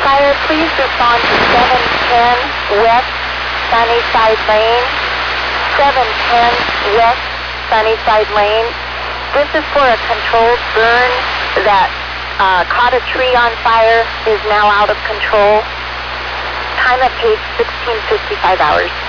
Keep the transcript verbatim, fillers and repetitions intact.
Fire, please respond to seven ten West Sunnyside Lane. seven ten West Sunnyside Lane. This is for a controlled burn that uh, caught a tree on fire, is now out of control. Time of case sixteen fifty-five hours.